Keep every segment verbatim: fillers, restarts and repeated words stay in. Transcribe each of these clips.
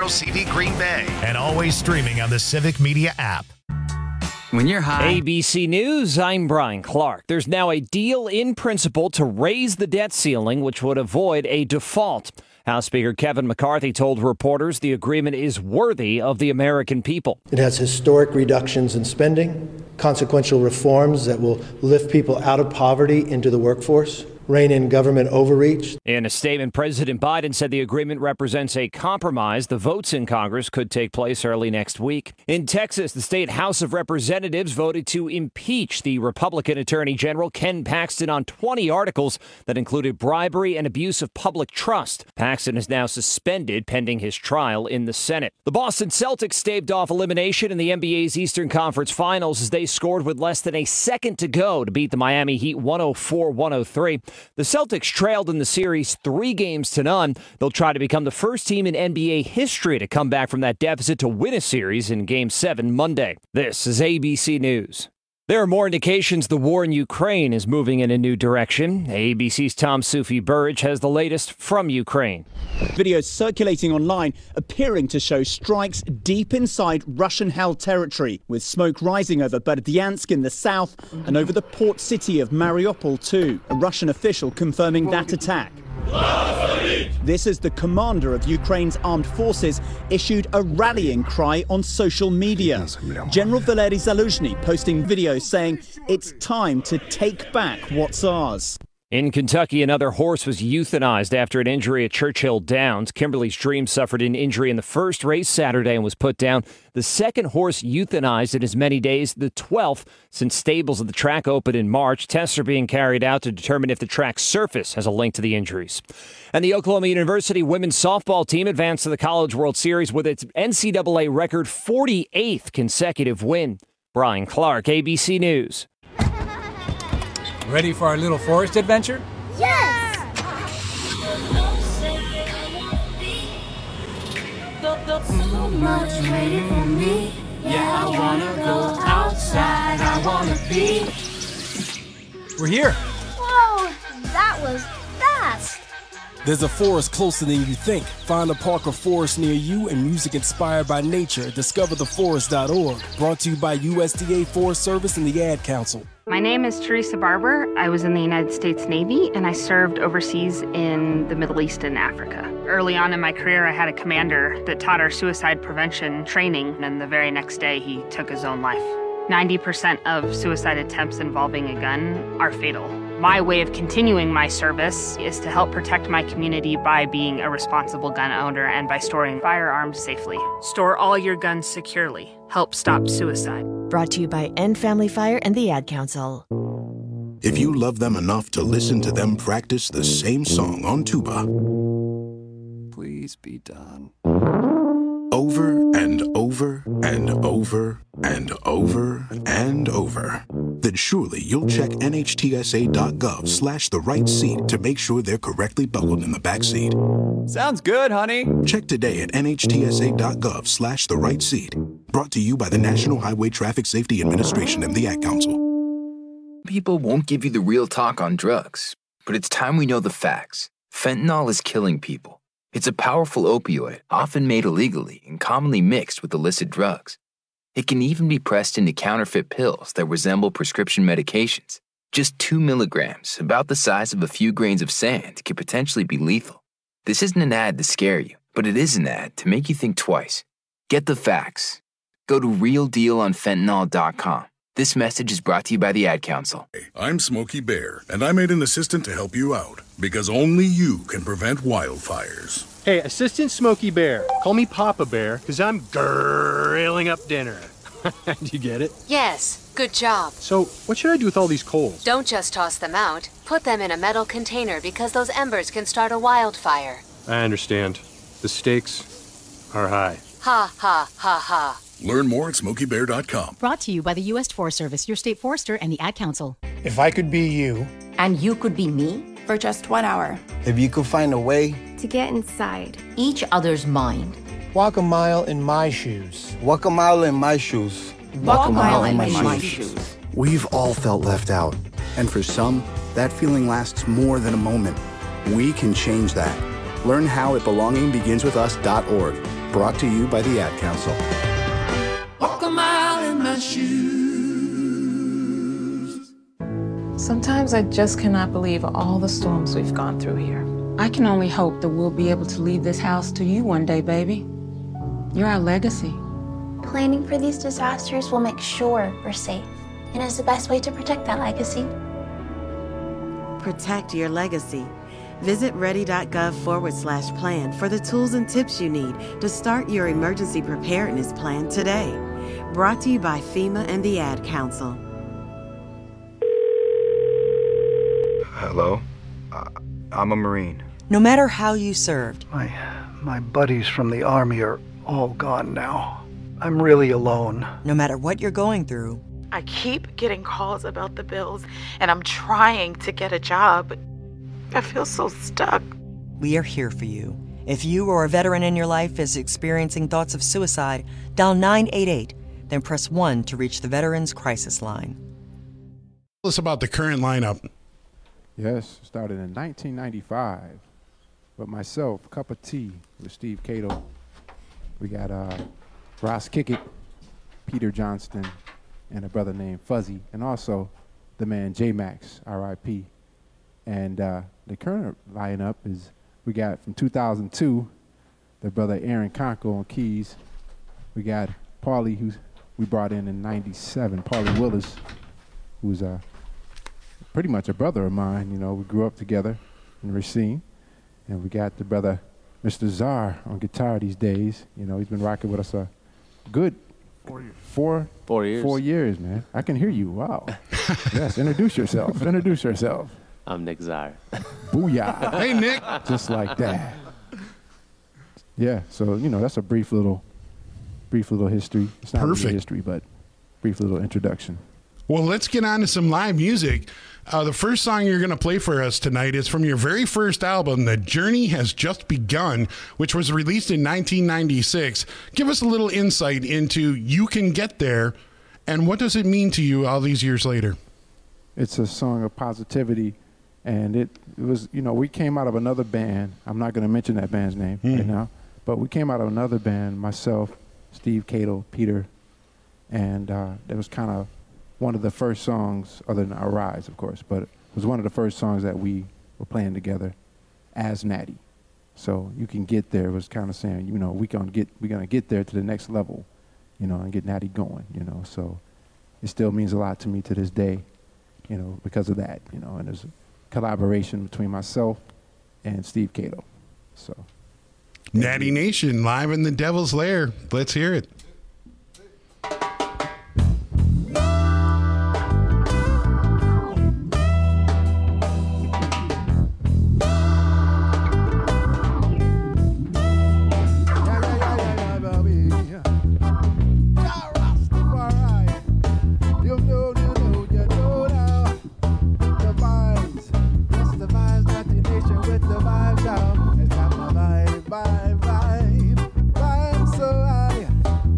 Metro C V Green Bay. And always streaming on the Civic Media app. When you're high. A B C News, I'm Brian Clark. There's now a deal in principle to raise the debt ceiling, which would avoid a default. House Speaker Kevin McCarthy told reporters the agreement is worthy of the American people. It has historic reductions in spending, consequential reforms that will lift people out of poverty into the workforce, rein in government overreach. In a statement, President Biden said the agreement represents a compromise. The votes in Congress could take place early next week. In Texas, the state House of Representatives voted to impeach the Republican Attorney General Ken Paxton on twenty articles that included bribery and abuse of public trust. Paxton is now suspended pending his trial in the Senate. The Boston Celtics staved off elimination in the N B A's Eastern Conference Finals as they scored with less than a second to go to beat the Miami Heat one oh four one oh three. The Celtics trailed in the series three games to none. They'll try to become the first team in N B A history to come back from that deficit to win a series in Game seven Monday. This is A B C News. There are more indications the war in Ukraine is moving in a new direction. A B C's Tom Sufi Burridge has the latest from Ukraine. Videos circulating online appearing to show strikes deep inside Russian-held territory, with smoke rising over Berdyansk in the south and over the port city of Mariupol too. A Russian official confirming that attack. This as the commander of Ukraine's armed forces issued a rallying cry on social media. General Valery Zaluzhny posting videos saying it's time to take back what's ours. In Kentucky, another horse was euthanized after an injury at Churchill Downs. Kimberly Stream suffered an injury in the first race Saturday and was put down. The second horse euthanized in as many days, the twelfth since stables of the track opened in March. Tests are being carried out to determine if the track's surface has a link to the injuries. And the Oklahoma University women's softball team advanced to the College World Series with its N C double A record forty-eighth consecutive win. Brian Clark, A B C News. Ready for our little forest adventure? Yes! So much waiting for me. Yeah, I wanna go outside. I wanna be. We're here. Whoa, that was fast. There's a forest closer than you think. Find a park or forest near you and music inspired by nature at discover the forest dot org. Brought to you by U S D A Forest Service and the Ad Council. My name is Teresa Barber. I was in the United States Navy, and I served overseas in the Middle East and Africa. Early on in my career, I had a commander that taught our suicide prevention training, and the very next day, he took his own life. ninety percent of suicide attempts involving a gun are fatal. My way of continuing my service is to help protect my community by being a responsible gun owner and by storing firearms safely. Store all your guns securely. Help stop suicide. Brought to you by End Family Fire and the Ad Council. If you love them enough to listen to them practice the same song on tuba, please be done. Over and over and over and over and over, then surely you'll check N H T S A dot gov slash the right seat to make sure they're correctly buckled in the back seat. Sounds good, honey. Check today at N H T S A dot gov slash the right seat. Brought to you by the National Highway Traffic Safety Administration and the Ad Council. People won't give you the real talk on drugs, but it's time we know the facts. Fentanyl is killing people. It's a powerful opioid, often made illegally and commonly mixed with illicit drugs. It can even be pressed into counterfeit pills that resemble prescription medications. Just two milligrams, about the size of a few grains of sand, could potentially be lethal. This isn't an ad to scare you, but it is an ad to make you think twice. Get the facts. Go to real deal on fentanyl dot com. This message is brought to you by the Ad Council. I'm Smokey Bear, and I made an assistant to help you out, because only you can prevent wildfires. Hey, Assistant Smokey Bear, call me Papa Bear, because I'm grilling up dinner. Do you get it? Yes, good job. So, what should I do with all these coals? Don't just toss them out. Put them in a metal container because those embers can start a wildfire. I understand. The stakes are high. Ha, ha, ha, ha. Learn more at smokey bear dot com. Brought to you by the U S Forest Service, your state forester, and the Ad Council. If I could be you. And you could be me? For just one hour. If you could find a way. To get inside each other's mind. Walk a mile in my shoes. Walk a mile in my shoes. Walk, Walk a mile, mile in, in my, my shoes. shoes. We've all felt left out. And for some, that feeling lasts more than a moment. We can change that. Learn how at belonging begins with us dot org. Brought to you by the Ad Council. Walk a mile in my shoes. Sometimes I just cannot believe all the storms we've gone through here. I can only hope that we'll be able to leave this house to you one day, baby. You're our legacy. Planning for these disasters will make sure we're safe, and is the best way to protect that legacy. Protect your legacy. Visit ready.gov forward slash plan for the tools and tips you need to start your emergency preparedness plan today. Brought to you by FEMA and the Ad Council. Hello? Uh, I'm a Marine. No matter how you served. My, my buddies from the Army are all gone now. I'm really alone. No matter what you're going through. I keep getting calls about the bills, and I'm trying to get a job, but I feel so stuck. We are here for you. If you or a veteran in your life is experiencing thoughts of suicide, dial nine eight eight, then press one to reach the Veterans Crisis Line. Tell us about the current lineup. Yes, started in nineteen ninety-five. But myself, Cup of Tea with Steve Cato. We got uh, Ross Kickett, Peter Johnston, and a brother named Fuzzy, and also the man J-Max, R I P And uh, the current lineup is, we got from two thousand two, the brother Aaron Conco on keys. We got Paulie, who we brought in in ninety-seven, Paulie Willis, who's uh, pretty much a brother of mine. You know, we grew up together in Racine. And we got the brother Mister Czar on guitar these days. You know, he's been rocking with us a good four years. Four, four years. Four years, man. I can hear you. Wow. Yes, introduce yourself. Introduce yourself. I'm Nick Czar. Booyah. Hey, Nick. Just like that. Yeah, so, you know, that's a brief little, brief little history. It's not Perfect. really history, but brief little introduction. Well, let's get on to some live music. Uh, the first song you're going to play for us tonight is from your very first album, The Journey Has Just Begun, which was released in nineteen ninety-six. Give us a little insight into You Can Get There, and what does it mean to you all these years later? It's a song of positivity, and it, it was, you know, we came out of another band. I'm not going to mention that band's name mm. right now, but we came out of another band, myself, Steve Cato, Peter, and uh, it was kind of one of the first songs, other than Our Rise, of course, but it was one of the first songs that we were playing together as Natty. So You Can Get There was kind of saying, you know, we gonna get, we're going to get there to the next level, you know, and get Natty going, you know. So it still means a lot to me to this day, you know, because of that, you know, and there's a collaboration between myself and Steve Cato. So, Natty Nation, live in the Devil's Lair. Let's hear it. Vibe, vibe, vibe, so high.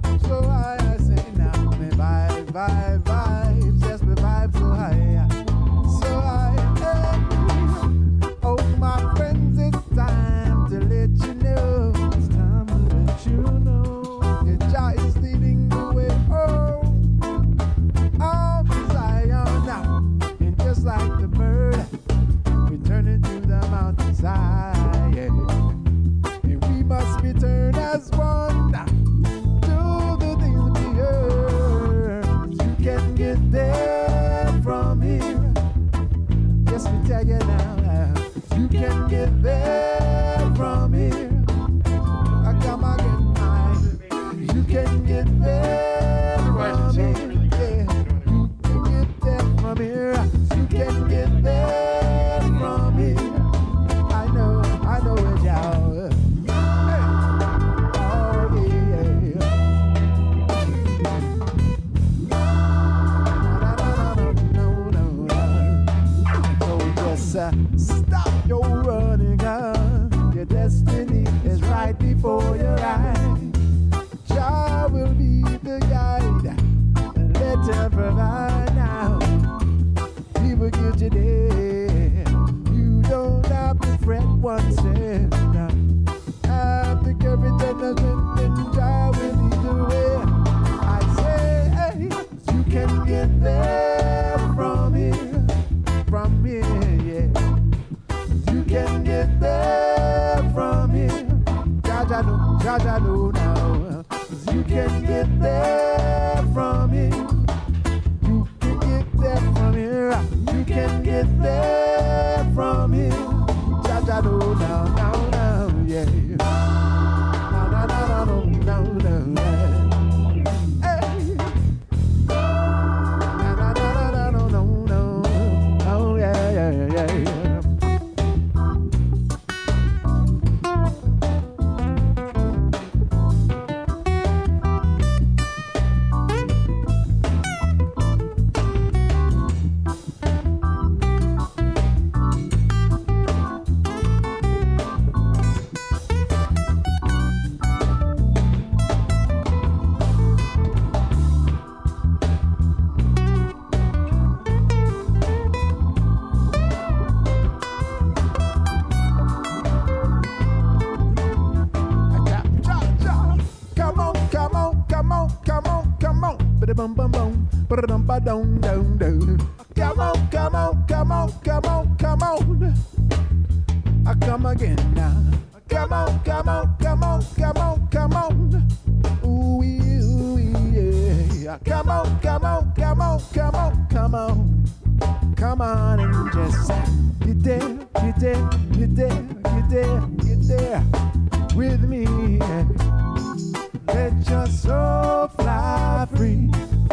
Jaja know now. You can get there from here. You can get there from here. You can get there from here. Jaja know now, now, now, yeah. Now, now, now, now, now, now, now. Hey. Now, now, now, now, now, now, now. Oh, yeah, yeah, yeah, yeah. Bum bum bum, ba-dum ba dum dum dum. Come on, come on, come on, come on, come on. I come again now. Come on, come on, come on, come on, come on. Ooh, ooh, yeah. Come on, come on, come on, come on, come on. Come on and just get there, get there, get there, get there, get there with me. Let your soul fly free.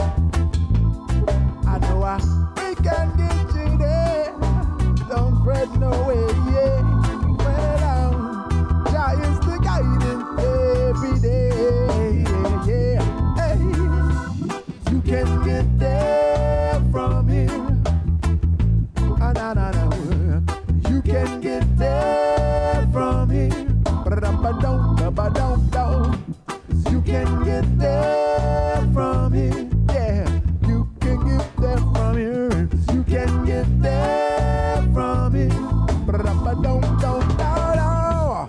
I know I we can get you there. Don't fret no way, yeah. Well, um, Jah is the guidance every day, yeah, yeah. Hey, you can get there from here. Ah, nah, nah, nah. You can get there from here. Ba-dum-ba-dum, ba-dum-dum. You can get there from here, yeah. You can get there from here. You can get there from here. But don't, don't, don't, don't.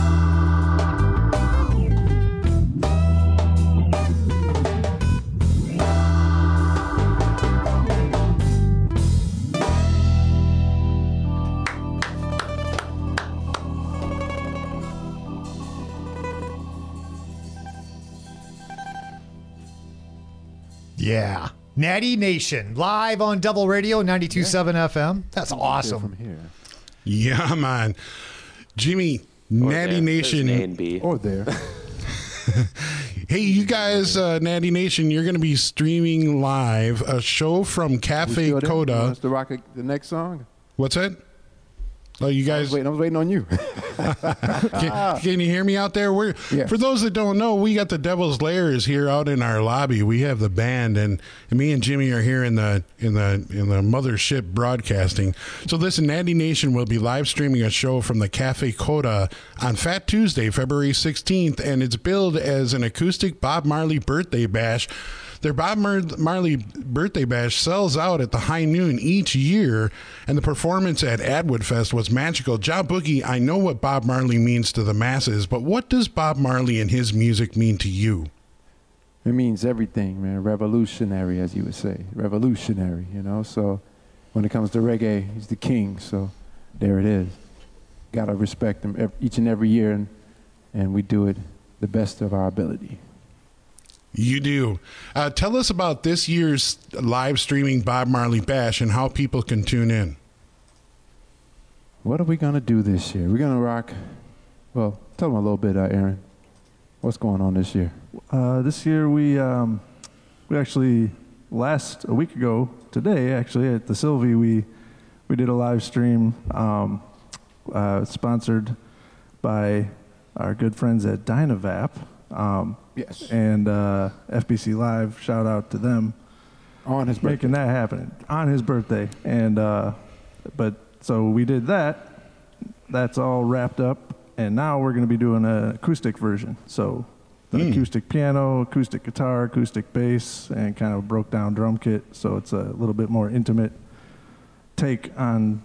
Yeah. Natty Nation, live on Double Radio, ninety-two point seven F M. That's awesome. From here. Yeah, man. Jimmy, Natty there. Nation. There's an A and B. Or there. Hey, you guys, uh, Natty Nation, you're going to be streaming live a show from Cafe Coda. Want us to rock a, the next song? What's that? Oh, you I guys. was waiting, I was waiting on you. can, can you hear me out there? We're, yes. For those that don't know, we got the Devil's Lairs here out in our lobby. We have the band, and, and me and Jimmy are here in the in the in the mothership broadcasting. So listen, Natty Nation will be live streaming a show from the Cafe Coda on Fat Tuesday, February sixteenth, and it's billed as an acoustic Bob Marley birthday bash. Their Bob Mar- Marley birthday bash sells out at the high noon each year, and the performance at Atwood Fest was magical. Ja Boogie, I know what Bob Marley means to the masses, but what does Bob Marley and his music mean to you? It means everything, man. Revolutionary, as you would say. Revolutionary, you know? So when it comes to reggae, he's the king. So there it is. Got to respect him each and every year, and, and we do it the best of our ability. You do. Uh, tell us about this year's live streaming Bob Marley Bash and how people can tune in. What are we going to do this year? We're going to rock. Well, tell them a little bit, uh, Aaron. What's going on this year? Uh, this year we um, we actually last a week ago today actually at the Sylvie we we did a live stream um, uh, sponsored by our good friends at Dynavap. Um, yes. And uh, F B C Live, shout out to them on his birthday. Making that happen on his birthday. And uh, but so we did that. That's all wrapped up. And now we're going to be doing an acoustic version. So the mm. acoustic piano, acoustic guitar, acoustic bass, and kind of a broke down drum kit. So it's a little bit more intimate take on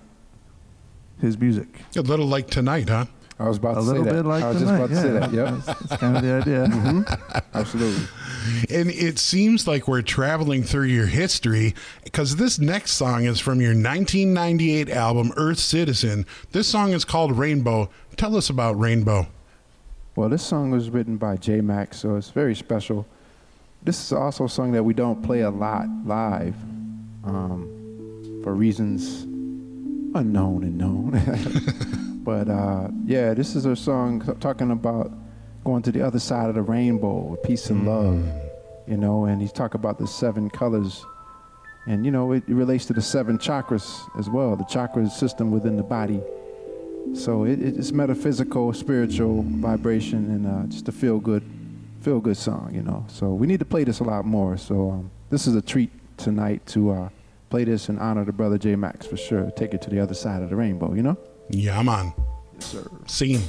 his music. A little like tonight, huh? I was about a to little say that. bit like I was tonight, just about to yeah. say that. Yep. That's, that's kind of the idea. Mm-hmm. Absolutely. And it seems like we're traveling through your history because this next song is from your nineteen ninety-eight album, Earth Citizen. This song is called Rainbow. Tell us about Rainbow. Well, this song was written by J-Max, so it's very special. This is also a song that we don't play a lot live um, for reasons unknown and known. But uh, yeah, this is a song talking about going to the other side of the rainbow, peace and love, you know, and he's talking about the seven colors. And, you know, it, it relates to the seven chakras as well, the chakra system within the body. So it, it's metaphysical, spiritual vibration, and uh, just a feel-good feel-good song, you know. So we need to play this a lot more. So um, this is a treat tonight to uh, play this in honor of the brother J-Max for sure. Take it to the other side of the rainbow, you know? Yeah, man. Yes, sir. Scene.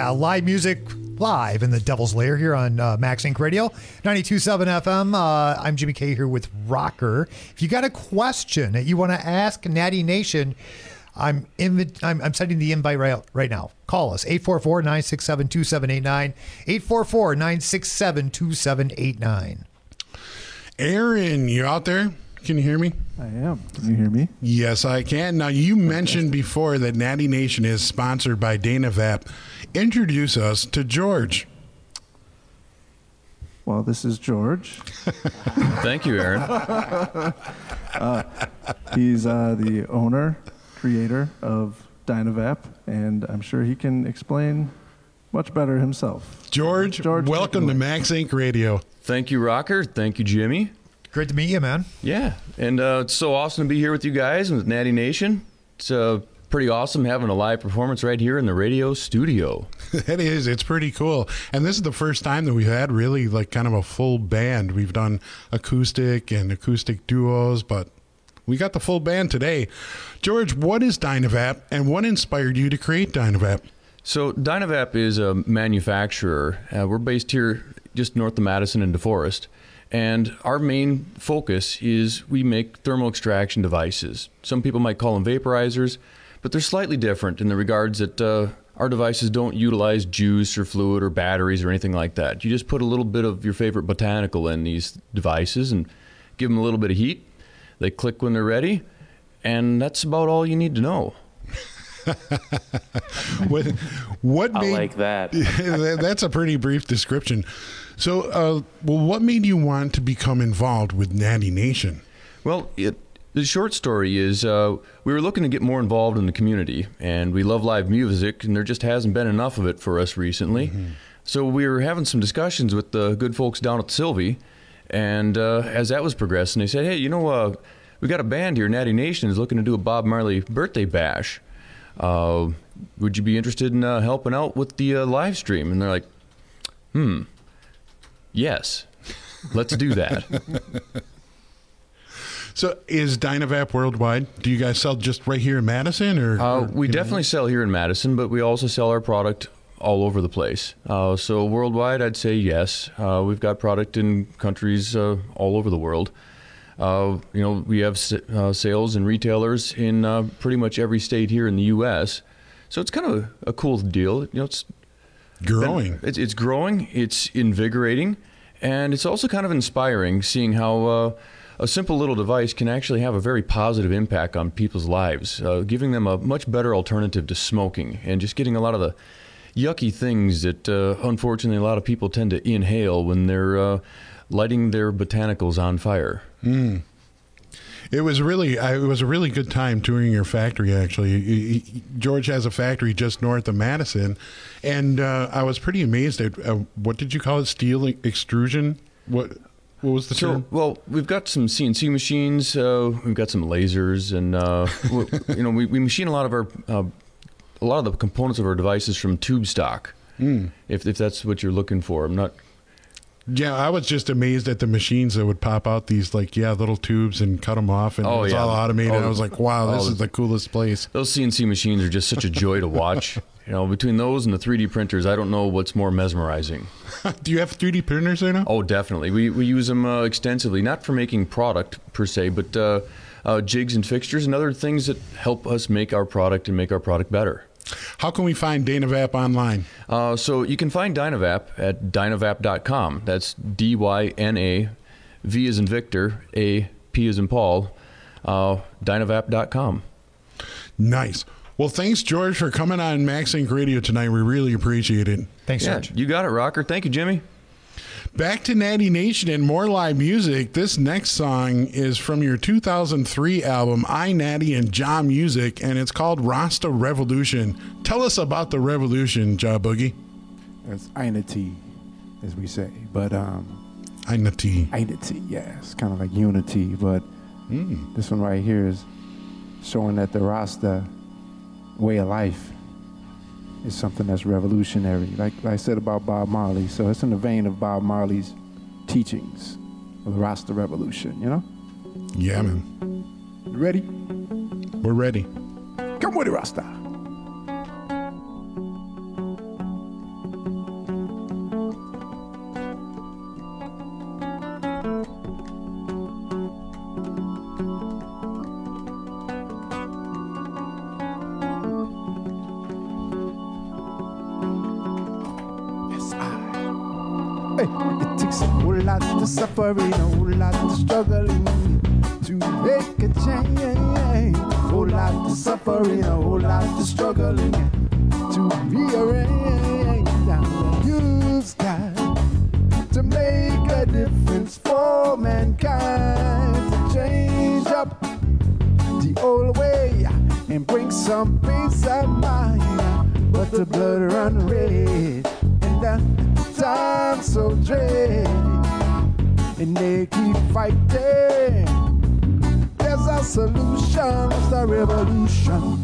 Yeah, live music live in the Devil's Lair here on uh, Max Inc Radio, ninety-two point seven F M. Uh, I'm Jimmy K here with Rocker. If you got a question that you want to ask Natty Nation, I'm, invi- I'm I'm sending the invite right, right now. Call us, eight four four, nine six seven, two seven eight nine, eight four four, nine six seven, two seven eight nine. Aaron, you out there? Can you hear me? I am. Can you hear me? Yes, I can. Now, you mentioned before that Natty Nation is sponsored by Dynavap. Introduce us to George. Well, this is George. Thank you, Aaron. uh, he's uh, the owner, creator of Dynavap, and I'm sure he can explain much better himself. George, George welcome to Max Inc Radio. Thank you, Rocker. Thank you, Jimmy. Great to meet you, man. Yeah, and uh, it's so awesome to be here with you guys and with Natty Nation. It's uh, pretty awesome having a live performance right here in the radio studio. It is. It's pretty cool. And this is the first time that we've had really like kind of a full band. We've done acoustic and acoustic duos, but we got the full band today. George, what is Dynavap and what inspired you to create Dynavap? So Dynavap is a manufacturer. Uh, we're based here just north of Madison and DeForest. And our main focus is we make thermal extraction devices. Some people might call them vaporizers, but they're slightly different in the regards that uh, our devices don't utilize juice or fluid or batteries or anything like that. You just put a little bit of your favorite botanical in these devices and give them a little bit of heat. They click when they're ready, and that's about all you need to know. what, what I made, like that. That's a pretty brief description. So, uh, well, what made you want to become involved with Natty Nation? Well, it, the short story is uh, we were looking to get more involved in the community, and we love live music, and there just hasn't been enough of it for us recently. Mm-hmm. So we were having some discussions with the good folks down at Sylvie, and uh, as that was progressing, they said, hey, you know, uh, we got a band here, Natty Nation, is looking to do a Bob Marley birthday bash. Uh, would you be interested in uh, helping out with the uh, live stream? And they're like, hmm, yes, let's do that. So is Dynavap worldwide? Do you guys sell just right here in Madison? or, uh, or We definitely know? sell here in Madison, but we also sell our product all over the place. Uh, so worldwide, I'd say yes. Uh, we've got product in countries uh, all over the world. Uh, you know, we have uh, sales and retailers in uh, pretty much every state here in the U S So it's kind of a, a cool deal. You know, it's growing. Been, it's, it's growing. It's invigorating, and it's also kind of inspiring seeing how uh, a simple little device can actually have a very positive impact on people's lives, uh, giving them a much better alternative to smoking and just getting a lot of the yucky things that uh, unfortunately a lot of people tend to inhale when they're uh, lighting their botanicals on fire. Mm. It was really, it was a really good time touring your factory. Actually, George has a factory just north of Madison, and uh, I was pretty amazed at uh, what did you call it? Steel extrusion. What what was the so, term? Well, we've got some C N C machines. Uh, we've got some lasers, and uh, you know, we, we machine a lot of our uh, a lot of the components of our devices from tube stock. Mm. If if that's what you're looking for, I'm not. Yeah, I was just amazed at the machines that would pop out these like yeah little tubes and cut them off, and oh, it was yeah. all automated. Oh, I was like, wow, this oh, is the coolest place. Those C N C machines are just such a joy to watch. You know, between those and the three D printers, I don't know what's more mesmerizing. Do you have three D printers there now? Oh, definitely. We we use them uh, extensively, not for making product per se, but uh, uh, jigs and fixtures and other things that help us make our product and make our product better. How can we find Dynavap online? Uh, so you can find Dynavap at dynavap dot com. That's D Y N A, V as in Victor, A, P as in Paul, uh, dynavap dot com. Nice. Well, thanks, George, for coming on Max Inc Radio tonight. We really appreciate it. Thanks, yeah, George. You got it, Rocker. Thank you, Jimmy. Back to Natty Nation and more live music. This next song is from your two thousand three album, I, Natty, and Ja Music, and it's called Rasta Revolution. Tell us about the revolution, Ja Boogie. It's Einity, as we say. But, um... Einity. Einity, yeah. It's kind of like unity, but mm. this one right here is showing that the Rasta way of life is something that's revolutionary, like, like I said about Bob Marley. So it's in the vein of Bob Marley's teachings of the Rasta Revolution, you know? Yeah, man. You ready? We're ready. Come with it, Rasta. lot of suffering, a whole lot of struggling to make a change. Whole lot of suffering, a whole lot of struggling to rearrange. Now you've got to make a difference for mankind, to change up the old way and bring some peace of mind. But the blood run red and the time so dread, and they keep fighting. There's a solution, it's the revolution.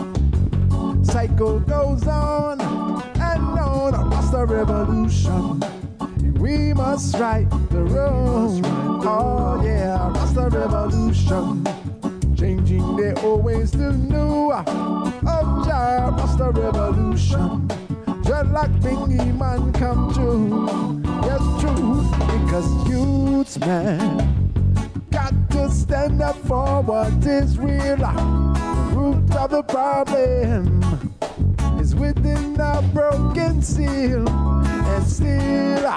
Cycle goes on and on. What's the revolution? We must right the wrong. Oh yeah, what's the revolution? Changing their old ways to new. Oh child, what's the revolution? Just like Bingy Man come true. Yes, true, because youths, man, got to stand up for what is real. The root of the problem is within our broken seal, and still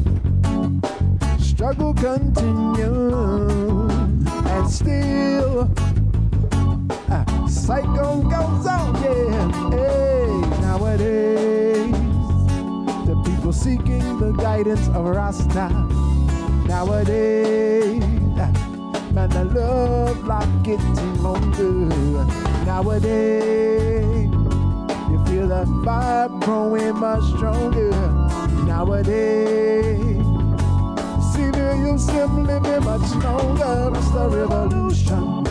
struggle continues, and still uh, cycle goes on. Yeah, hey, nowadays the people seeking the guidance of Rasta. Nowadays, man, the love like getting longer. Nowadays, you feel the vibe growing much stronger. Nowadays, see the youth them living much longer. It's the revolution.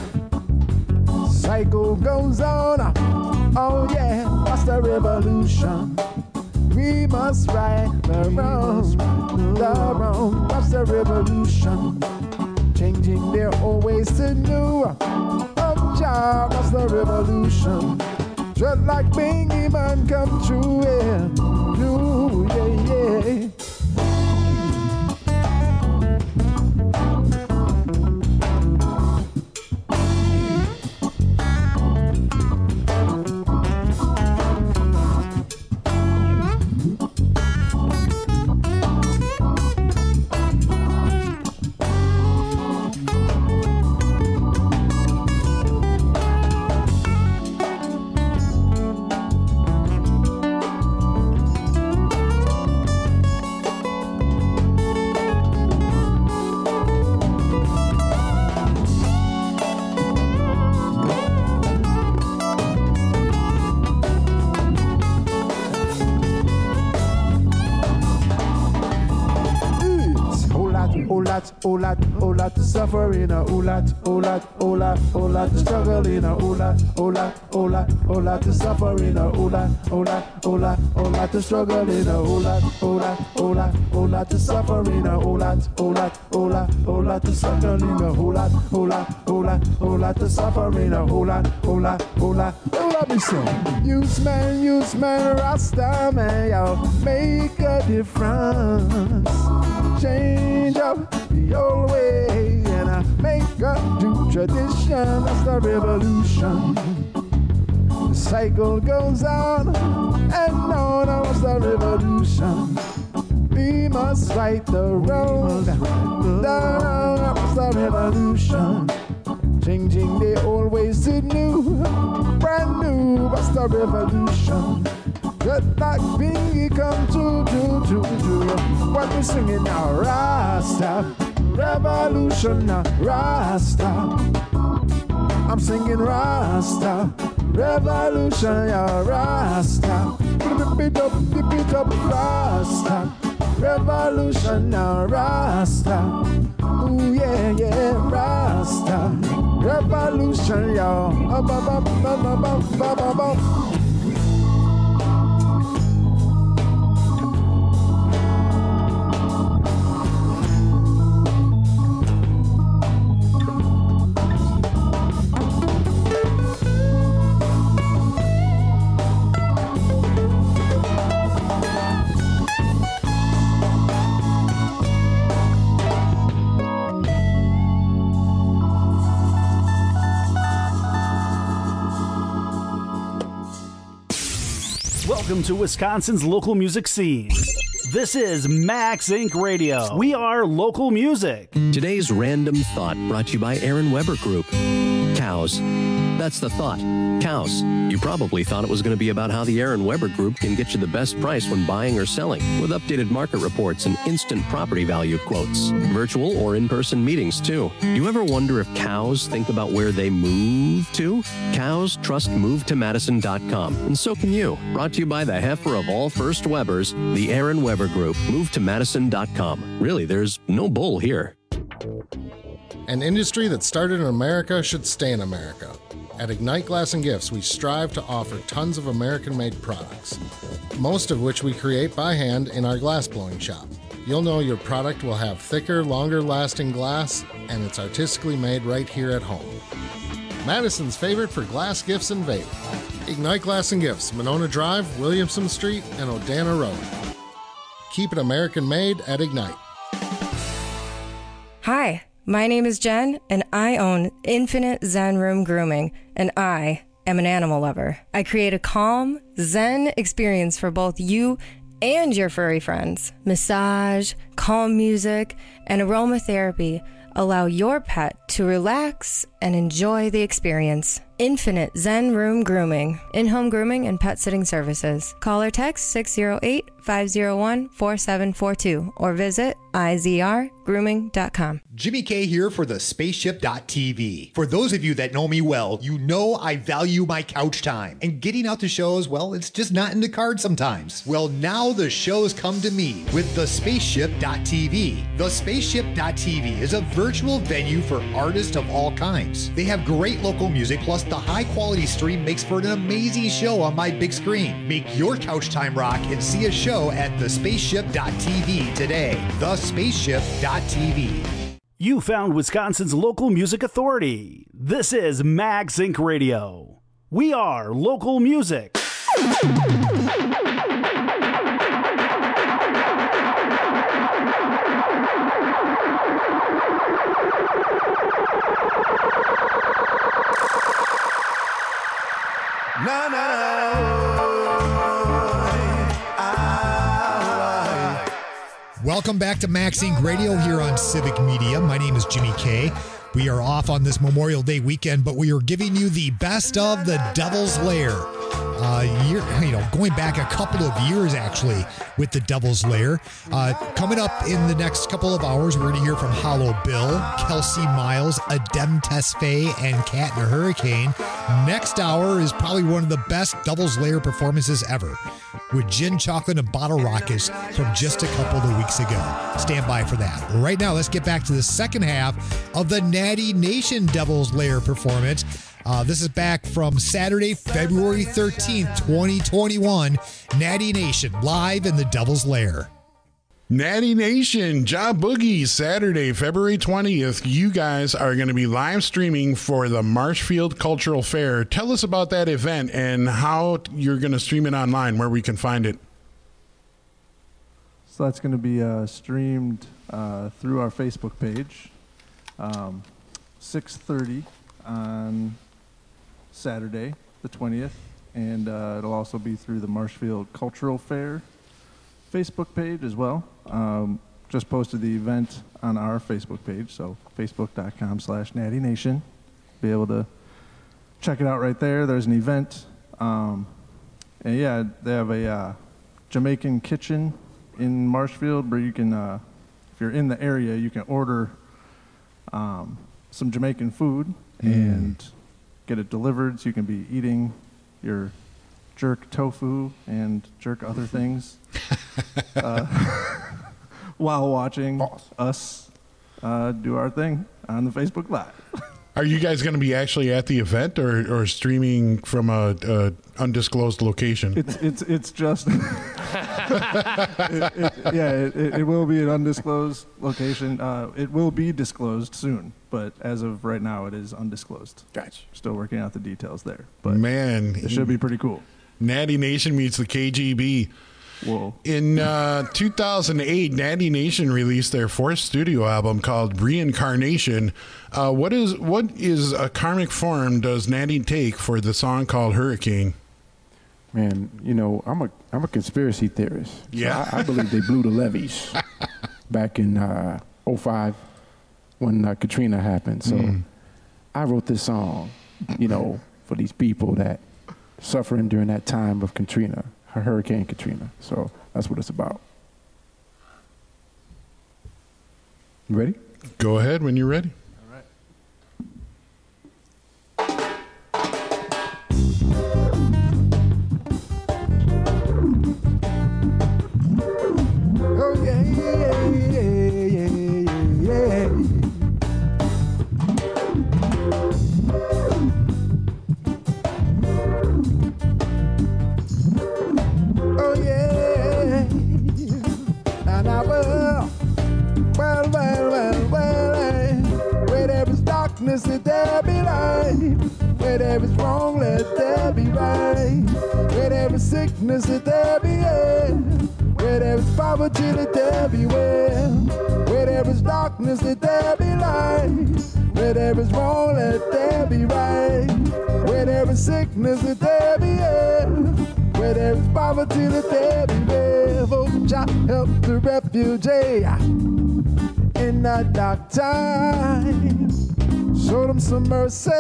Cycle goes on. Oh yeah, what's the revolution? We must right the wrong, the wrong. What's the revolution? Changing their old ways to new. Oh, child, what's the revolution? Just like Bingy Man come true, yeah, true, yeah, yeah. Oh lot, oh lot of suffering, oh lot, oh lot, oh lot, oh lot of struggling, oh lot, oh lot, oh lot, oh lot of suffering, oh lot, oh lot, oh lot, oh lot of struggling, oh lot, oh lot, oh lot, oh lot of suffering, oh lot, oh lot, oh lot, oh lot of suffering, oh lot, oh lot, oh lot, oh lot of suffering, oh lot, oh lot, oh lot, oh lot me say, use man, use man, Rasta man, yo, make a difference, change up the old way and I make a new tradition. That's the revolution. The cycle goes on and on. That's the revolution. We must right the road. That's the revolution. Changing the old ways to new, brand new. That's the revolution. Just like Bingy come true, true, true, true. What we singing now, Rasta, revolution now, Rasta. I'm singing Rasta, revolution, yeah, Rasta. Dip it up, dip it up, Rasta, revolution now, Rasta. Ooh yeah, yeah, Rasta, revolution, yeah. Ba ba ba ba ba ba ba ba. Welcome to Wisconsin's local music scene. This is Max Incorporated. Radio. We are local music. Today's random thought brought to you by Aaron Weber Group. Cows. That's the thought. Cows. You probably thought it was going to be about how the Aaron Weber Group can get you the best price when buying or selling, with updated market reports and instant property value quotes. Virtual or in-person meetings, too. Do you ever wonder if cows think about where they move to? Cows trust move to madison dot com, and so can you. Brought to you by the heifer of all First Webers, the Aaron Weber Group. move to madison dot com. Really, there's no bull here. An industry that started in America should stay in America. At Ignite Glass and Gifts, we strive to offer tons of American-made products, most of which we create by hand in our glassblowing shop. You'll know your product will have thicker, longer-lasting glass, and it's artistically made right here at home. Madison's favorite for glass gifts and vape. Ignite Glass and Gifts, Monona Drive, Williamson Street, and Odana Road. Keep it American-made at Ignite. Hi, my name is Jen, and I own Infinite Zen Room Grooming, and I am an animal lover. I create a calm, zen experience for both you and your furry friends. Massage, calm music, and aromatherapy allow your pet to relax and enjoy the experience. Infinite Zen Room Grooming, in-home grooming and pet sitting services. Call or text six oh eight, five oh one, four seven four two or visit I Z R grooming dot com. Jimmy K here for the spaceship dot T V. For those of you that know me well, you know I value my couch time. And getting out to shows, well, it's just not in the cards sometimes. Well, now the shows come to me with the spaceship dot T V. The spaceship dot T V is a virtual venue for artists of all kinds. They have great local music, plus the high-quality stream makes for an amazing show on my big screen. Make your couch time rock and see a show at the spaceship dot T V today. the spaceship dot T V. You found Wisconsin's local music authority. This is Max Incorporated. Radio. We are local music. Na, na, na, Welcome back to Max Inc Radio here on Civic Media. My name is Jimmy K. We are off on this Memorial Day weekend, but we are giving you the best of the Devil's Lair. Uh, year, you know, going back a couple of years actually with the Devil's Lair. Uh, coming up in the next couple of hours, we're going to hear from Hollow Bill, Kelsey Miles, Adem Tesfaye, and Cat in a Hurricane. Next hour is probably one of the best Devil's Lair performances ever, with Gin Chocolate and Bottle Rockets from just a couple of weeks ago. Stand by for that. Right now, let's get back to the second half of the Natty Nation Devil's Lair performance. Uh, this is back from Saturday, February thirteenth, twenty twenty-one. Natty Nation, live in the Devil's Lair. Natty Nation, Ja Boogie, Saturday, February twentieth. You guys are going to be live streaming for the Marshfield Cultural Fair. Tell us about that event and how you're going to stream it online, where we can find it. So that's going to be uh, streamed uh, through our Facebook page, um, six thirty on Saturday, the twentieth, and uh, it'll also be through the Marshfield Cultural Fair Facebook page as well. Um, just posted the event on our Facebook page, so facebook.com slash Natty Nation. Be able to check it out right there. There's an event. Um, and yeah, they have a uh, Jamaican kitchen in Marshfield where you can, uh, if you're in the area, you can order um, some Jamaican food mm. and get it delivered, so you can be eating your jerk tofu and jerk other things uh, while watching us uh, do our thing on the Facebook Live. Are you guys going to be actually at the event, or, or streaming from a, a undisclosed location? It's it's it's just it, it, yeah. It, it will be an undisclosed location. Uh, it will be disclosed soon, but as of right now, it is undisclosed. Gotcha. Still working out the details there, but man, it should be pretty cool. Natty Nation meets the K G B. Whoa. In uh, two thousand eight, Natty Nation released their fourth studio album called Reincarnation. Uh, what is what is a karmic form does Natty take for the song called Hurricane? Man, you know, I'm a I'm a conspiracy theorist. So Yeah. I, I believe they blew the levees back in uh, oh five when uh, Katrina happened. So Mm. I wrote this song, you know, for these people that suffering during that time of Katrina, Hurricane Katrina. So that's what it's about. You ready? Go ahead when you're ready. Oh yeah, yeah, yeah, yeah, yeah, yeah. Oh yeah, and I will. Well, well, well, well. eh. Where there is darkness, let there be light. Where there is wrong, let there be right. Where there is sickness, let there be health. Where there is poverty, let there be wealth. Where there is darkness, let there be light. Where there is wrong, let there be right. Where there is sickness, let there be health. Where there is poverty, let there be wealth. Oh, Jah help the refugee in that dark time. Show them some mercy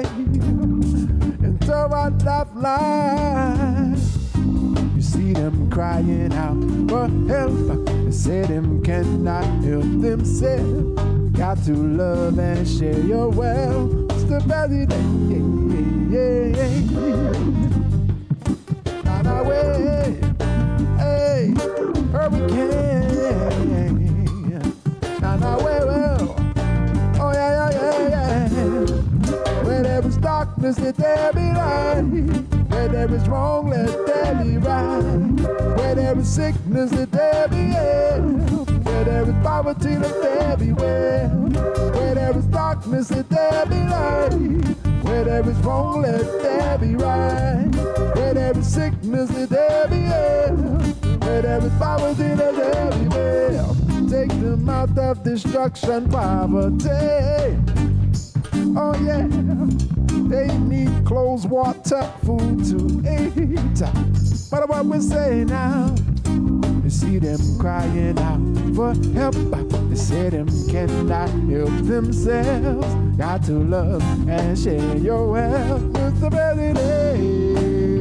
and throw out lifeline. You see them crying out for help. They say them cannot help themselves. Got to love and share your wealth. Mr. President, yeah, yeah, yeah. On our way, hey, hurricane. On our way, well, oh yeah, yeah, yeah, yeah. Where there is darkness, let there be light. Where there is wrong, let there be right. Where there is sickness, let there be health. Where there is poverty, let there be wealth. Where there is darkness, let there be light. Where there is wrong, let there be right. Where there is sickness, let there be health. Where there is poverty, let there be wealth. Take them out of destruction, poverty. Oh yeah, they need clothes, water, food to eat. But what we say now, you see them crying out for help. They say them cannot help themselves. Got to love and share your wealth, Mister President.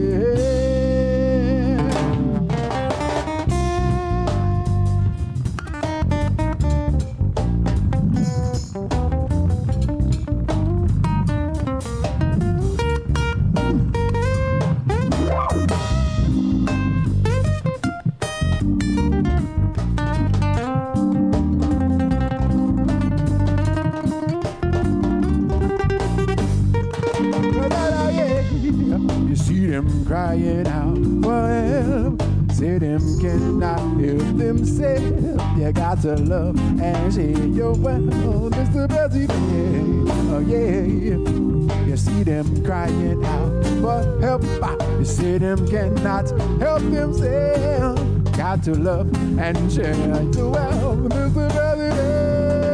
You see them crying out for help. Say them cannot help themselves. You got to love and share your wealth, Mister President. Oh yeah, you see them crying out for help. You say them cannot help themselves. Got to love and share your wealth, Mister President.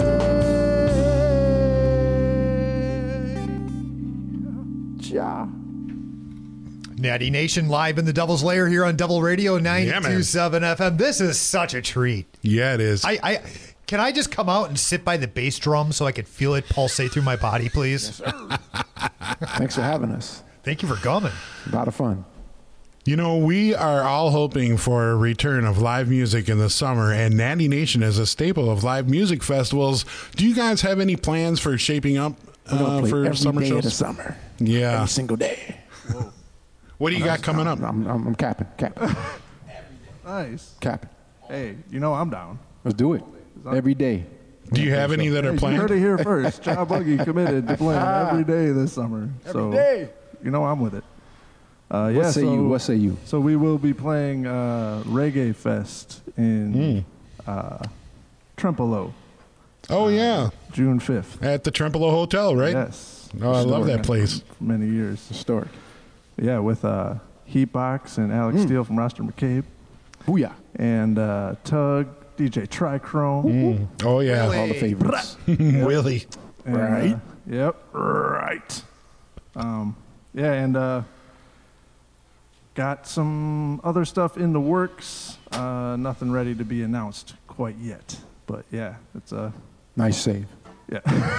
Ja. Natty Nation live in the Devil's Lair here on Devil Radio ninety-two point seven Yeah, F M. This is such a treat. Yeah, it is. I, I can I just come out and sit by the bass drum so I could feel it pulsate through my body, please? Yes, sir. Thanks for having us. Thank you for coming. A lot of fun. You know, we are all hoping for a return of live music in the summer, and Natty Nation is a staple of live music festivals. Do you guys have any plans for shaping up We're gonna uh, play for every summer day shows? of the summer. Yeah. Every single day. What do you got coming up? I'm, I'm, I'm capping, capping, Nice. capping. Hey, you know I'm down. Let's do it. Every day. Do you have any that Hey, are you planned? heard it here first. John Buggy committed to playing every day this summer. so, day. You know I'm with it. Uh, What yeah, say so, you? What say you? So we will be playing uh, Reggae Fest in uh, Trempolo. Oh, yeah. June fifth. At the Trempolo Hotel, right? Yes. Oh, I love that Historic. place. For many years. Historic. Yeah, with uh, Heatbox and Alex Mm. Steele from Roster McCabe. Booyah. And uh, Tug, D J Trichrome. Mm. Oh, yeah. All the favorites. Willie. And, Right. Uh, yep. Right. Um, yeah, and uh, got some other stuff in the works. Uh, nothing ready to be announced quite yet. But yeah, it's a nice save. Yeah.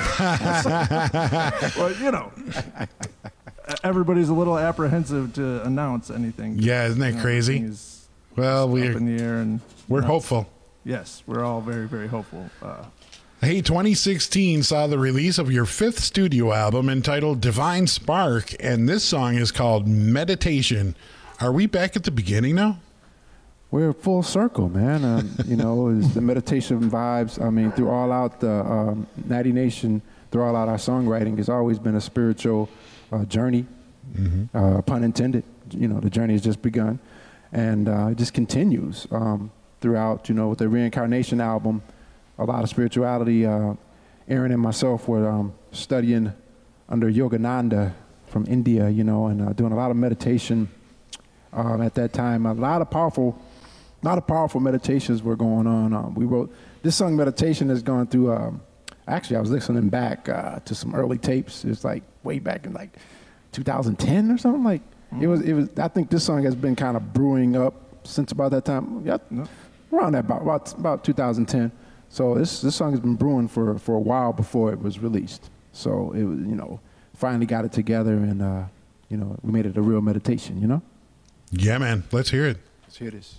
Well, you know, everybody's a little apprehensive to announce anything. Yeah, isn't that You know, crazy? everything is Well, up we're in the air, and we're not- hopeful. Yes, we're all very, very hopeful. Uh, Hey, twenty sixteen saw the release of your fifth studio album entitled Divine Spark, and this song is called Meditation. Are we back at the beginning now? We're full circle, man. Um, you know, it's the meditation vibes. I mean, through all out the um, Natty Nation, through all out our songwriting, has always been a spiritual uh, journey. Mm-hmm. Uh, pun intended. You know, the journey has just begun, and uh, it just continues um, throughout. You know, with the Reincarnation album, a lot of spirituality. Uh, Aaron and myself were um, studying under Yogananda from India. You know, and uh, doing a lot of meditation um, at that time. A lot of powerful. A lot of powerful meditations were going on. Um, we wrote this song, Meditation, has gone through. Um, actually, I was listening back uh, to some early tapes. It was like way back in like two thousand ten or something. Like mm-hmm. it was. It was. I think this song has been kind of brewing up since about that time. Yeah, no. around that about, about about two thousand ten. So this this song has been brewing for for a while before it was released. So it was, you know, finally got it together, and uh, you know, we made it a real meditation. You know. Yeah, man. Let's hear it. Let's hear this.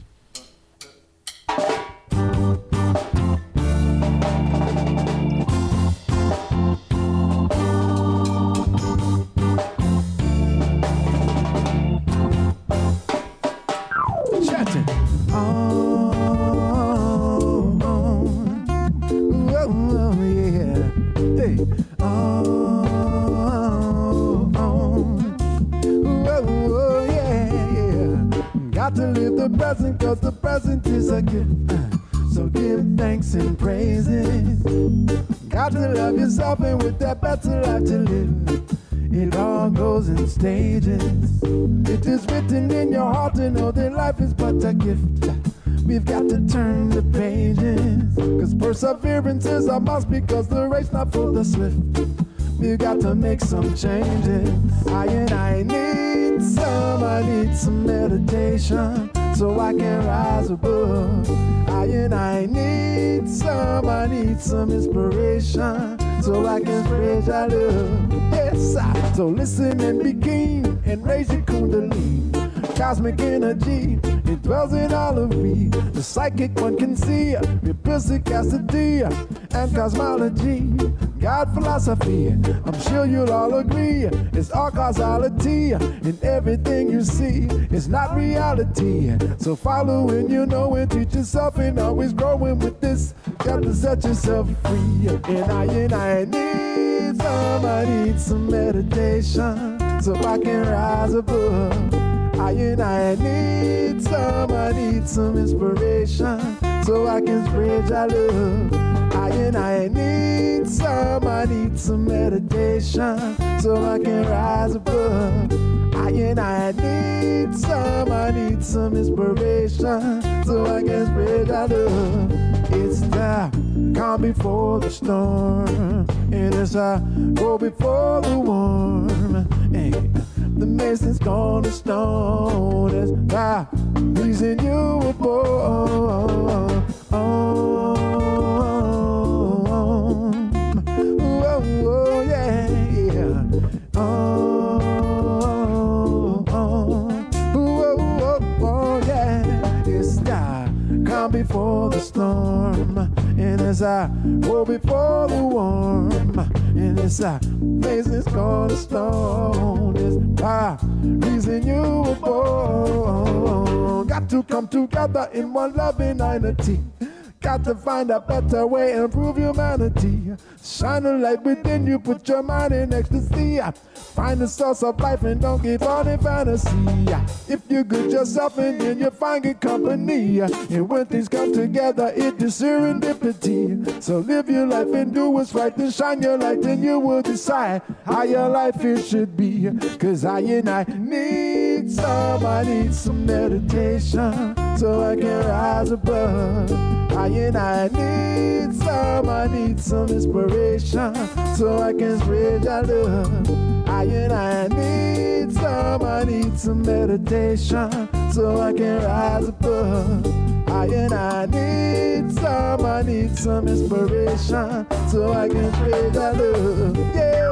Chatting. Oh, oh, oh, oh, yeah. Hey. Oh, oh, oh, oh, yeah, yeah. Got to live the present, cause the present is a gift. So give thanks and praises. Got to love yourself, and with that better life to live. It all goes in stages. It is written in your heart to know that life is but a gift. We've got to turn the pages, cause perseverance is a must, because the race not for the swift. We've got to make some changes. I and I need some, I need some meditation, so I can rise above. I and I need some, I need some inspiration, so I can spread your love. Yes, I. So listen and be keen and raise your kundalini. Cosmic energy, it dwells in all of me. The psychic one can see, reciprocity and cosmology. God philosophy, I'm sure you'll all agree. It's all causality, and everything you see is not reality. So follow and you know and teach yourself, and always growing with this. Got to set yourself free. And I and I need some, I need some meditation, so I can rise above. I and I need some, I need some inspiration, so I can spread your love. I and I need some, I need some meditation, so I can rise above. I and I need some, I need some inspiration, so I can spread your love. It's the calm before the storm, and it's a go before the warm. Hey. The mason's gonna stone us by reason you were born. Oh, oh, oh, oh, yeah, yeah. Oh, oh, oh, oh, oh, yeah. It's the calm before the storm, and as I go before the warm, and it's a mason's gonna stone us by reason you were born. Got to come together in one loving unity. Got to find a better way and improve humanity. Shine a light within you, put your mind in ecstasy. Find the source of life and don't give on in fantasy. If you're good yourself, and then you find good company. And when things come together, it is serendipity. So live your life and do what's right, then shine your light, then you will decide how your life it should be. Cause I and I need some, I need some meditation, so I can rise above. I and I need some, I need some inspiration, so I can spread your love. I and I need some, I need need some meditation so I can rise above. I and I need some, I need some inspiration so I can spread that love. Yeah.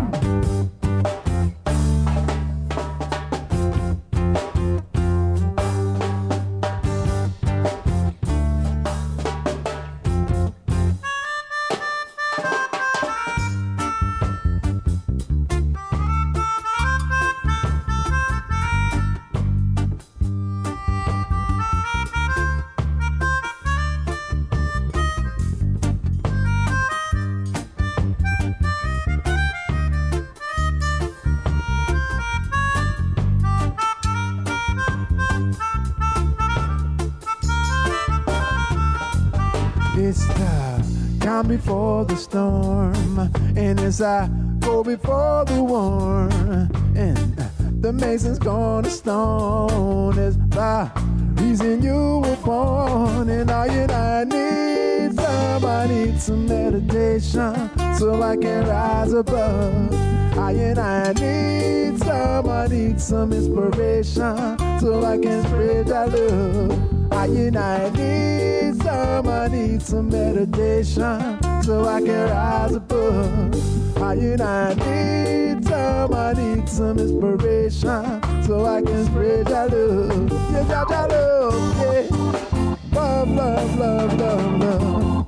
It's the calm before the storm, and as I go before the war, and the mason's gonna stone is the reason you were born. And all you I need some, I need some meditation so I can rise above. I and I need some, I need some inspiration so I can spread that love. I and I need some, I need some meditation so I can rise above. I and I need some, I need some inspiration so I can spread that love. Yeah, that, that love, yeah. Love, love, love, love, love.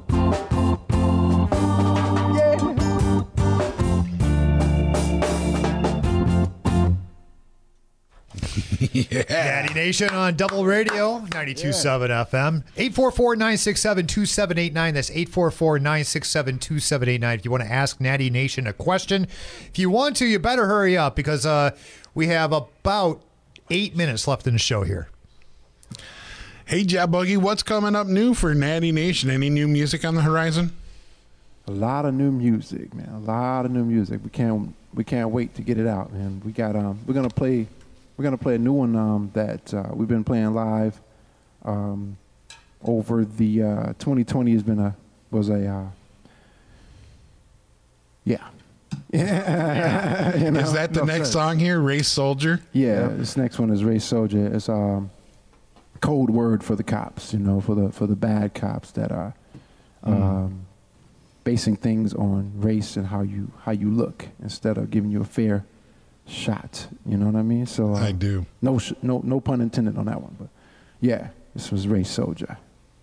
Yeah. Natty Nation on Double Radio, ninety-two point seven F M. eight four four, nine six seven, two seven eight nine. That's eight four four, nine six seven, two seven eight nine. If you want to ask Natty Nation a question. If you want to, you better hurry up because uh, we have about eight minutes left in the show here. Hey, Jab Buggy, what's coming up new for Natty Nation? Any new music on the horizon? A lot of new music, man. A lot of new music. We can't we can't wait to get it out, man. We got um we're gonna play we're gonna play a new one um that uh, we've been playing live um over the uh, twenty twenty has been a was a uh, yeah. Yeah. You know, is that the no next sense. song here, Race Soldier? Yeah, this next one is Race Soldier. It's um code word for the cops, you know, for the for the bad cops that are um mm. basing things on race and how you how you look instead of giving you a fair shot. You know what I mean? So uh, I do. No sh- no no pun intended on that one, but yeah, this was Race Soldier.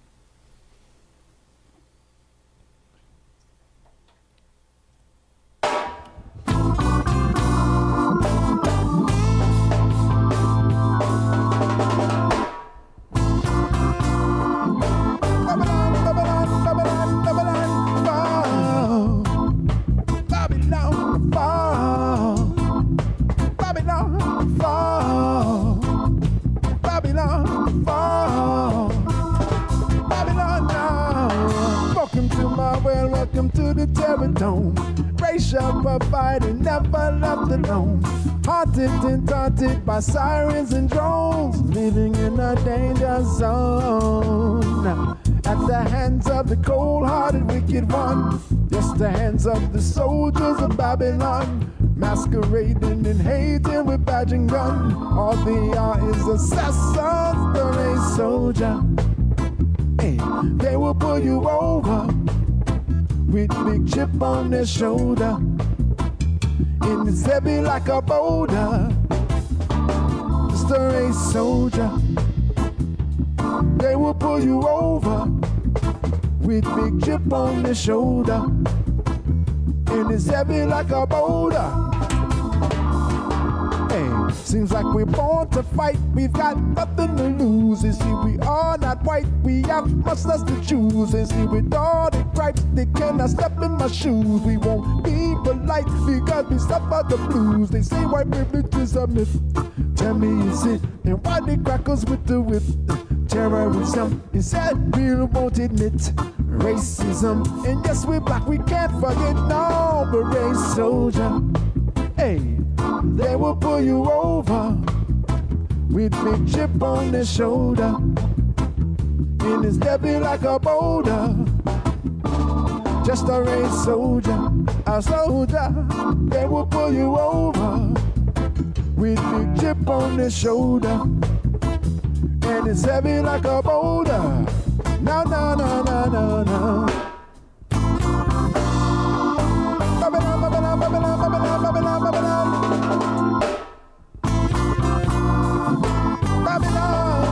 Fighting, never left alone. Haunted and taunted by sirens and drones, living in a danger zone. At the hands of the cold-hearted wicked one, just the hands of the soldiers of Babylon, masquerading and hating with badge and gun. All they are is assassins, the race soldier. Hey, they will pull you over with big chip on their shoulder. And it's heavy like a boulder. Just a race soldier. They will pull you over with big chip on their shoulder. And it's heavy like a boulder. Hey, seems like we're born to fight. We've got nothing to lose. And see, we are not white. We have much less to choose. And see, with all the gripes, they cannot step in my shoes. We won't be polite because we suffer the blues. They say white privilege is a myth. Tell me, is it? And why they crack us with the whip? Terrorism is that real won't admit racism. And yes, we're black. We can't forget no, but race soldier. Hey, they will pull you over with big chip on their shoulder. And it's heavy like a boulder. Just a race soldier, a soldier. They will pull you over with big chip chip on his shoulder, and it's heavy like a boulder. No, no, no, no, no, no. Babylon, Babylon, Babylon, Babylon, Babylon, Babylon. Babylon,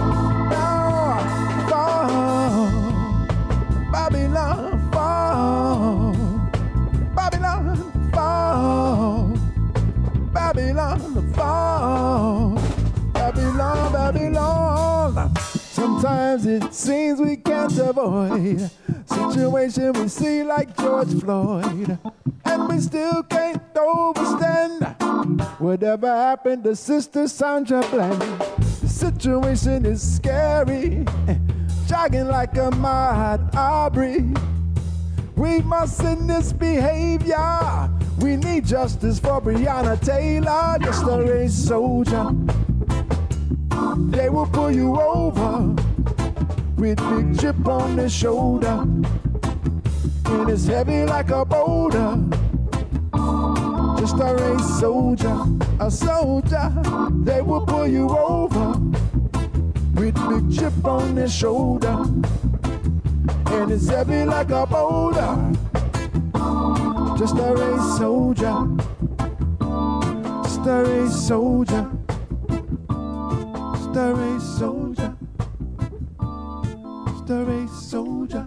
fall. Babylon, fall. Babylon, fall. Babylon, fall. Babylon, Babylon. Sometimes it seems we can't avoid situation we see like George Floyd, and we still can't overstand whatever happened to Sister Sandra Bland. The situation is scary, jogging like a Mad Aubrey. We mustn't misbehavior. We need justice for Breonna Taylor, just a race soldier. They will pull you over with big chip on their shoulder, and it's heavy like a boulder. Just a race soldier, a soldier. They will pull you over with big chip on their shoulder, and it's heavy like a boulder. Just a race soldier, just a race soldier. Just a race soldier, just a race soldier.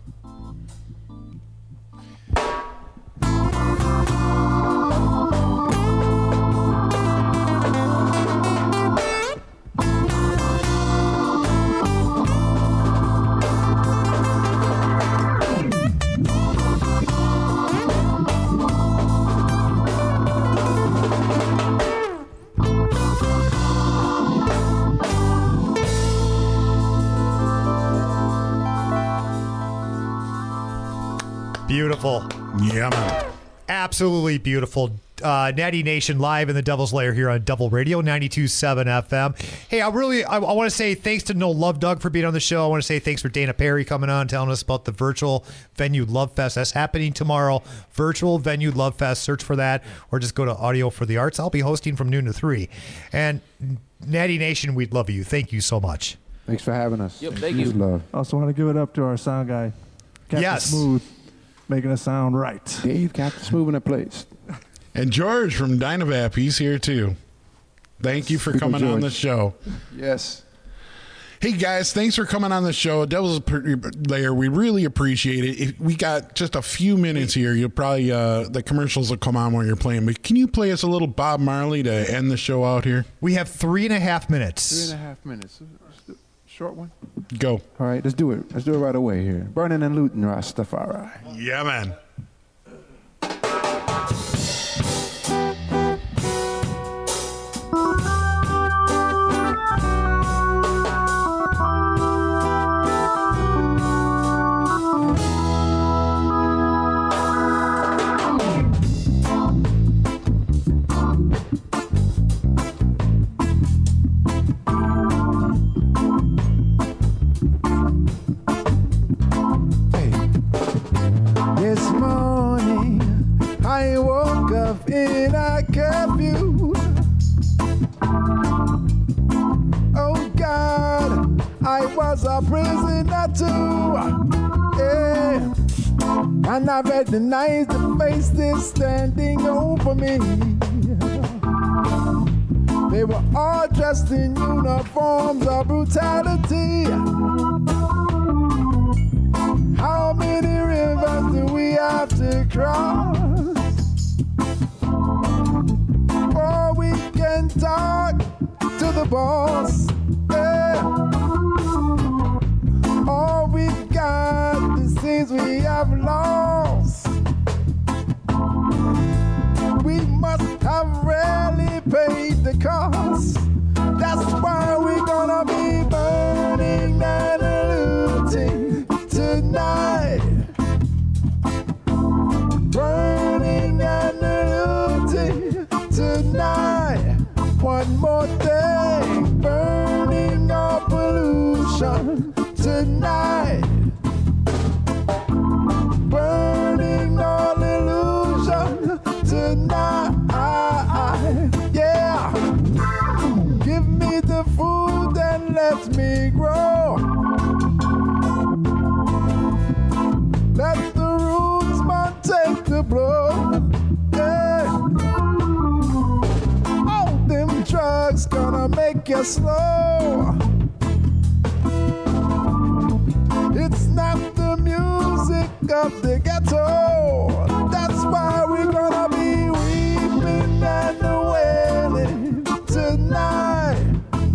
Beautiful. Yeah, man. Absolutely beautiful. Uh, Natty Nation live in the Devil's Lair here on Double Radio, ninety-two point seven F M. Hey, I really, I, I want to say thanks to No Love Doug for being on the show. I want to say thanks for Dana Perry coming on, telling us about the virtual venue Love Fest. That's happening tomorrow. Virtual venue Love Fest. Search for that, or just go to Audio for the Arts. I'll be hosting from noon to three. And Natty Nation, we'd love you. Thank you so much. Thanks for having us. Yep, thank you. Love. Also want to give it up to our sound guy, Captain Yes. Smooth, making us sound right. Dave, Captain Smooth in the place. And George from Dynavap, he's here too. Thank you for People coming on George. the show. Yes. Hey guys, thanks for coming on the show. Devil's Lair, we really appreciate it. If we got just a few minutes here, you'll probably uh, the commercials will come on while you're playing. But can you play us a little Bob Marley to end the show out here? We have three and a half minutes. Three and a half minutes. Short one. Go. All right, let's do it. Let's do it right away here. Burning and looting Rastafari. Yeah, man. This morning I woke up in a curfew. Oh God, I was a prisoner too. Yeah. And I recognize the faces standing over me. They were all dressed in uniforms of brutality. How many rivers do we have to cross before we can talk to the boss? Yeah. All we've got is things we have lost. We must have really paid the cost. That's why we're gonna be burning and looting tonight. Burning and looting tonight. One more thing, burning all pollution tonight. Burning all illusion tonight. Yeah. let me grow. Let the roots man take the blow. Yeah. All them drugs gonna make you slow. It's not the music of the ghetto. That's why we're gonna be weeping and wailing tonight.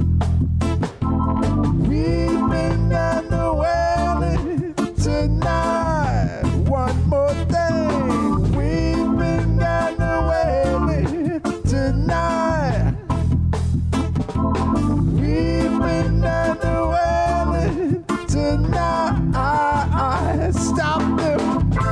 Weeping and wailing tonight. One more thing. Weeping and wailing tonight. Weeping and wailing tonight. Stop them.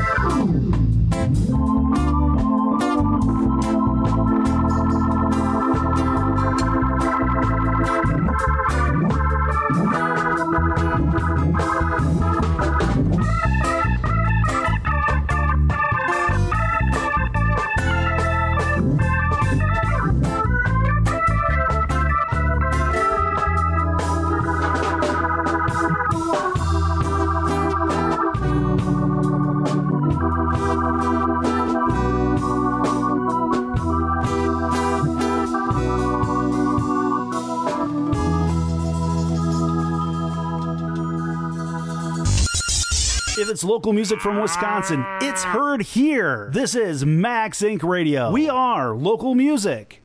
If it's local music from Wisconsin, it's heard here. This is Max Inc Radio. We are local music.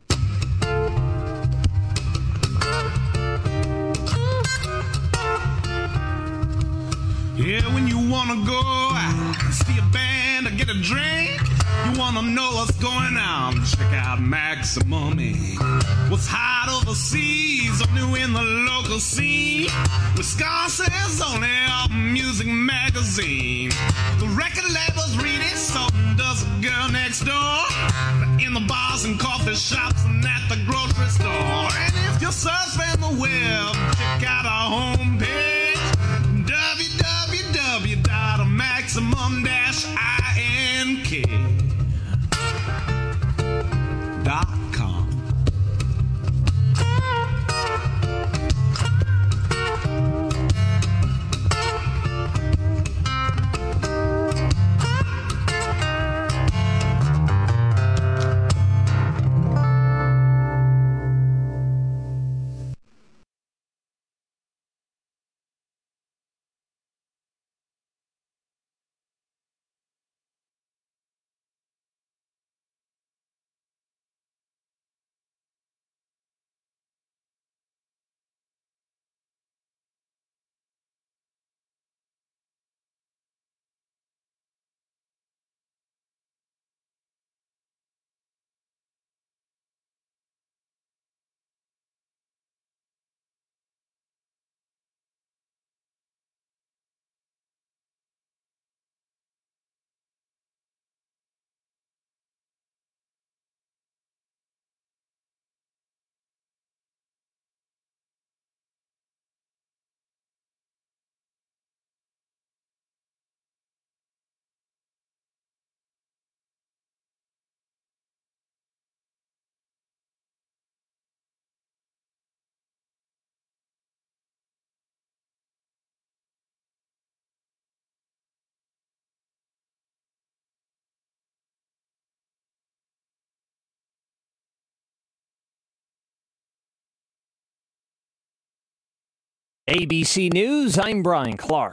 Yeah, when you wanna go see a band or get a drink, you wanna know what's going on, check out Maximum Incorporated. What's hot overseas, only in the local scene. Wisconsin's only music magazine. The record labels read it, so does the girl next door. In the bars and coffee shops and at the grocery store. And if you're surfing the web, check out our homepage, w w w dot maximum dash ink dot com. A B C News, I'm Brian Clark.